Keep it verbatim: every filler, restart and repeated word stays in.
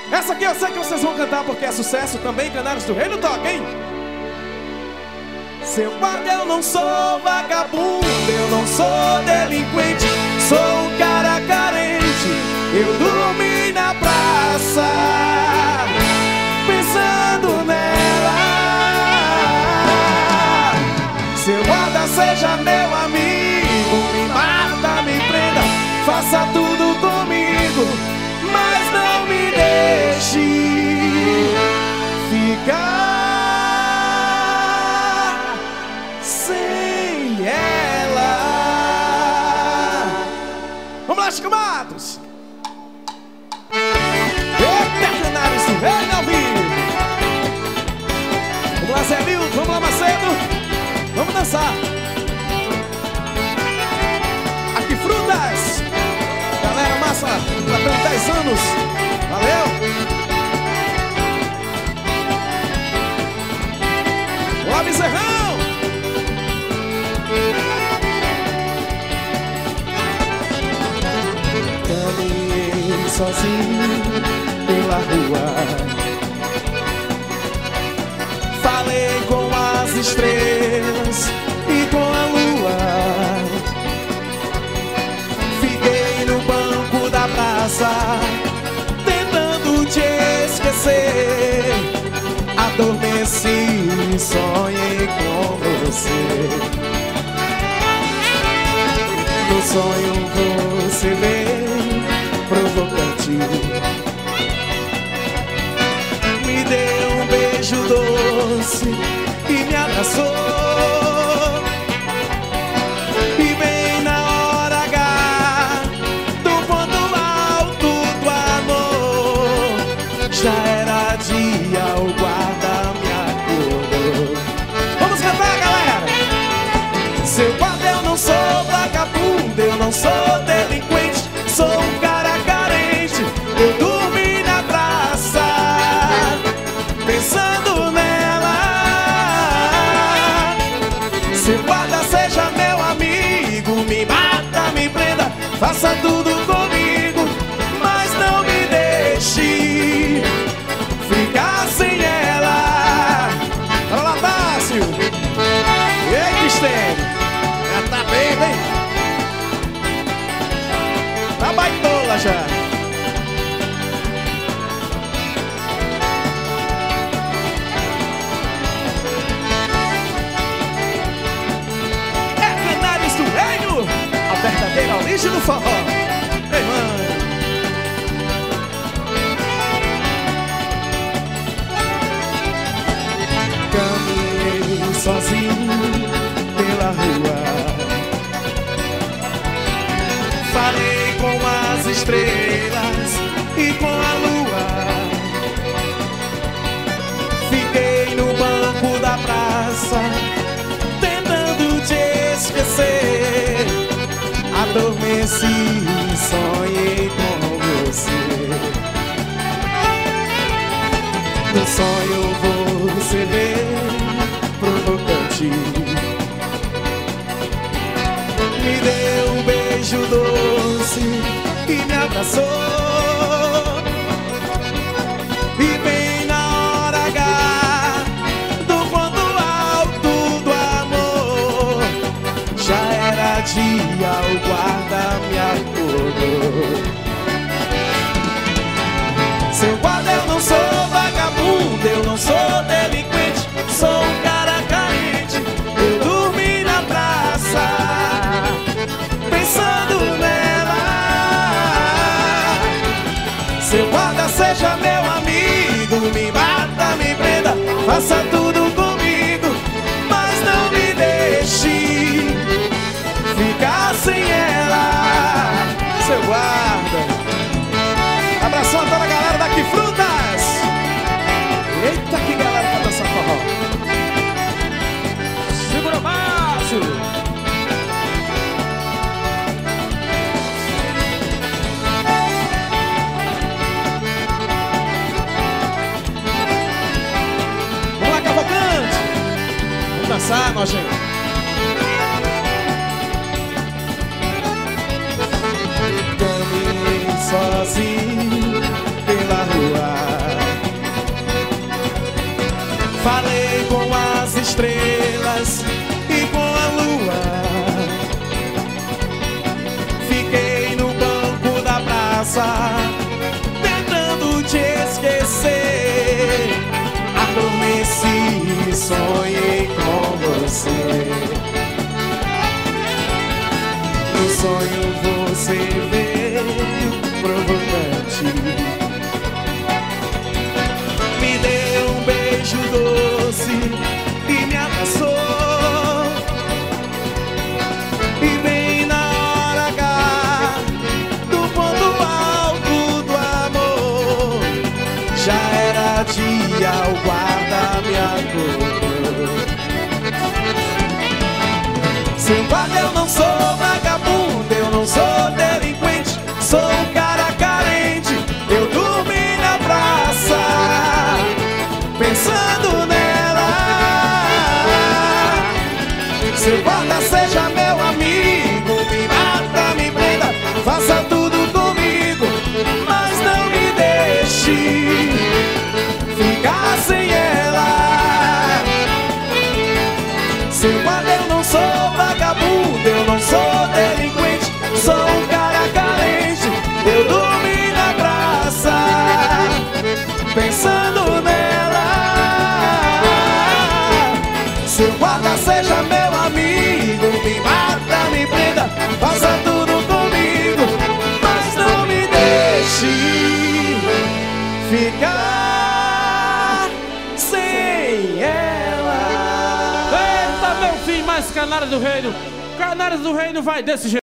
Essa aqui eu sei que vocês vão cantar porque é sucesso também. Canários do Reino toca, hein? Seu guarda, eu não sou vagabundo, eu não sou delinquente, sou um cara carente. Eu dormi na praça, pensando nela. Seu guarda, seja meu amigo, me mata, me prenda, faça tudo comigo, mas não me deixe ficar sem ela. Vamos lá, Chico Matos! Eita, Canários do Reino ao vivo! Vamos lá, Zé Milton, vamos lá, Macedo! Vamos dançar! Aqui, Frutas! Galera, massa, completando dez anos! Valeu! Olá, Bezerrão! Caminhei sozinho pela rua, falei com as estrelas e com a lua, fiquei no banco da praça tentando te esquecer, adormeci e sonhei com você. No sonho você veio provocante, me deu um beijo doce e me abraçou. E bem na hora H do ponto alto do amor, já era dia, o guarda me acordou. Vamos cantar, galera! Seu guarda, eu não sou vagabundo, eu não sou delinquente, sou um cara carente. Eu dormi na praça, pensando nela. Seu guarda, seja meu amigo, me mata, me prenda, faça tudo comigo, mas não me deixe ficar sem ela. Olha lá, Tássio! E aí, Cristiano? Já tá bem, bem? Tá baitola já. É Canários do Reino, a verdadeira origem do forró. Ei, mano. Caminhei sozinho pela rua, falei com as estrelas e com a lua, fiquei no banco da praça tentando te esquecer, adormeci e sonhei com você. No sonho você veio provocante, me deu um beijo doce e me abraçou. E bem na hora H do ponto alto do amor, já era dia, o guarda me acordou. Seu guarda, eu não sou vagabundo, eu não sou delinquente, sou um cara carente. Eu dormi na praça, pensando nela. Seu guarda, seja meu amigo, me mata, me prenda, faça tudo comigo, mas não me deixe ficar sem ela. Seu guarda. Abração a toda a galera daqui, Frutas. Eita, que galera pra dançar forró. Segura o Márcio. Vamos lá, Cavalcante. Vamos dançar, nojento. Caminhei sozinho pela rua, estrelas e com a lua. Fiquei no banco da praça tentando te esquecer. Adormeci e sonhei com você. No sonho você veio provocante, me deu um beijo doce e me abraçou. E bem na hora H do ponto alto do amor, já era dia, o guarda me acordou. Seu guarda, eu não sou vagabundo, eu não sou delinquente, sou um cara carente. Eu dormi na praça pensando nela. Seu guarda, seja meu amigo, me mata, me prenda, faça tudo comigo, mas não me deixe ficar sem ela. Seu guarda, eu não sou vagabundo, eu não sou delinquente, sou um cara carente. Eu dormi na praça pensando nela. Seu guarda, seja meu amigo, me mata, me prenda, faça tudo comigo, mas não me deixe ficar sem ela. Eita, meu filho, mais Canários do Reino. Canários do Reino vai desse jeito.